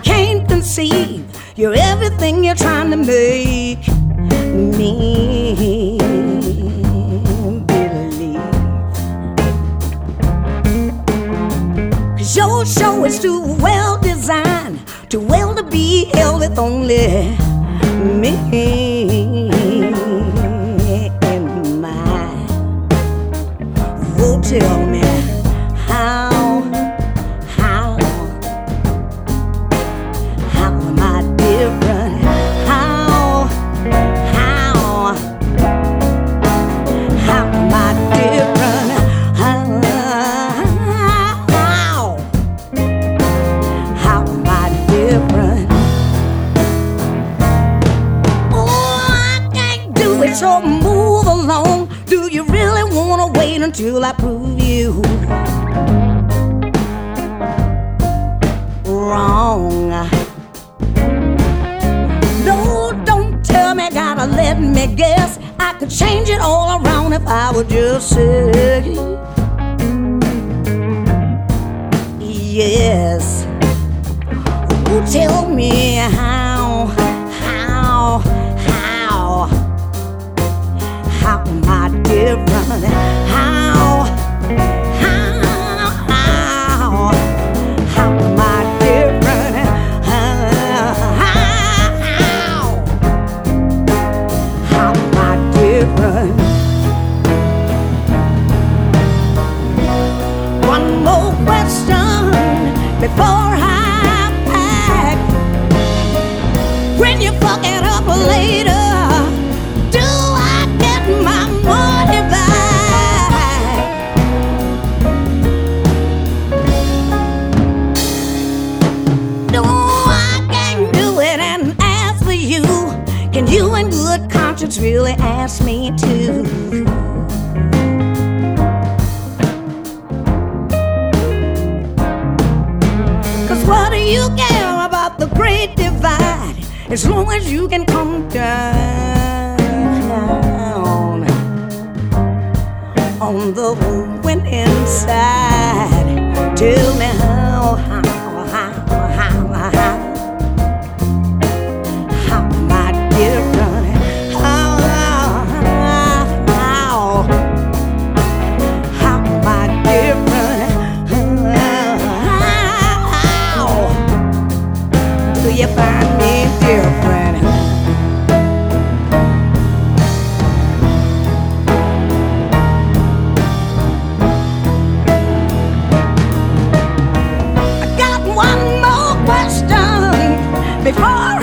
can't conceive you're everything you're trying to make me believe. 'Cause your show is too well designed, too well to be held with only me in mind. Oh, tell me how am I different? How am I different? How am I different? So move along. Do you really wanna wait until I prove you wrong? No, don't tell me, gotta let me guess. I could change it all around if I would just say yes. Oh, tell me how am I different? How am I different? How am I different? One more question before I pack. When you fuck it up later, my money back. No, I can't do it. And as for you, can you in good conscience really ask me to? 'Cause what do you care about the great divide, as long as you can come down on the winning side? Tell me how am I different? How am I different? How do you find me different? Before